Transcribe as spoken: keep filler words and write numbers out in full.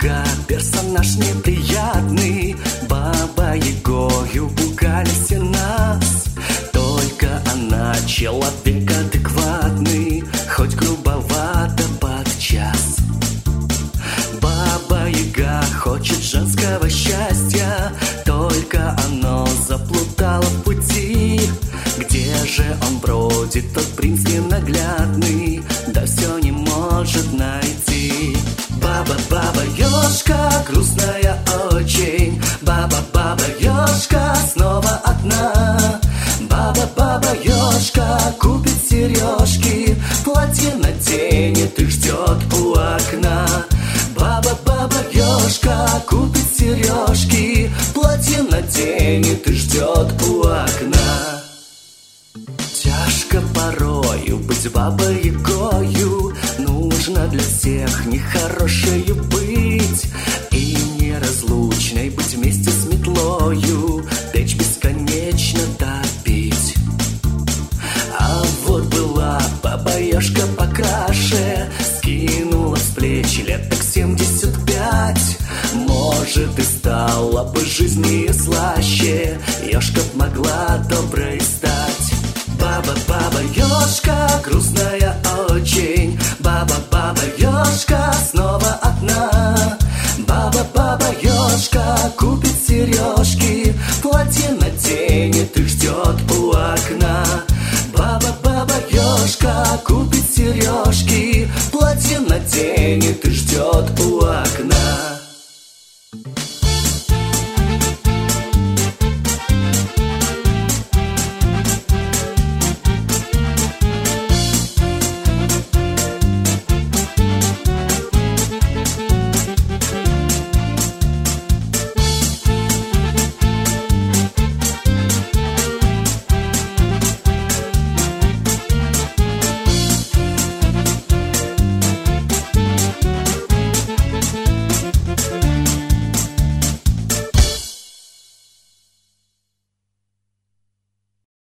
Баба-Яга, персонаж неприятный. Баба-Ягою пугали все нас. Только она человек адекватный, хоть грубовато подчас. Баба-Яга хочет женского счастья, только оно заплутало в пути. Где же он бродит, тот принц ненаглядный, да все не может найти. Баба-баба-ёшка, грустная очень. Баба-баба-ёшка, снова одна. Баба-баба-ёшка купит сережки, платье наденет и ждет у окна. Баба-баба-ёшка купит сережки, платье наденет и ждет у окна. Тяжко порою быть бабой-ягою, нужно для всех нехорошею быть и неразлучной быть вместе с метлою, печь бесконечно топить. А вот была баба-яшка покраше, скинула с плеч лет так семьдесят пять. Может, и стала бы жизни слаще, ёшка б могла доброй стать. Баба-баба-ёшка, грустная очень. Баба-баба-ёшка, снова одна. Баба-баба-ёшка купит сережки, платье наденет и ждет у окна. Баба-баба-ёшка купит сережки, платье наденет и ждет у окна.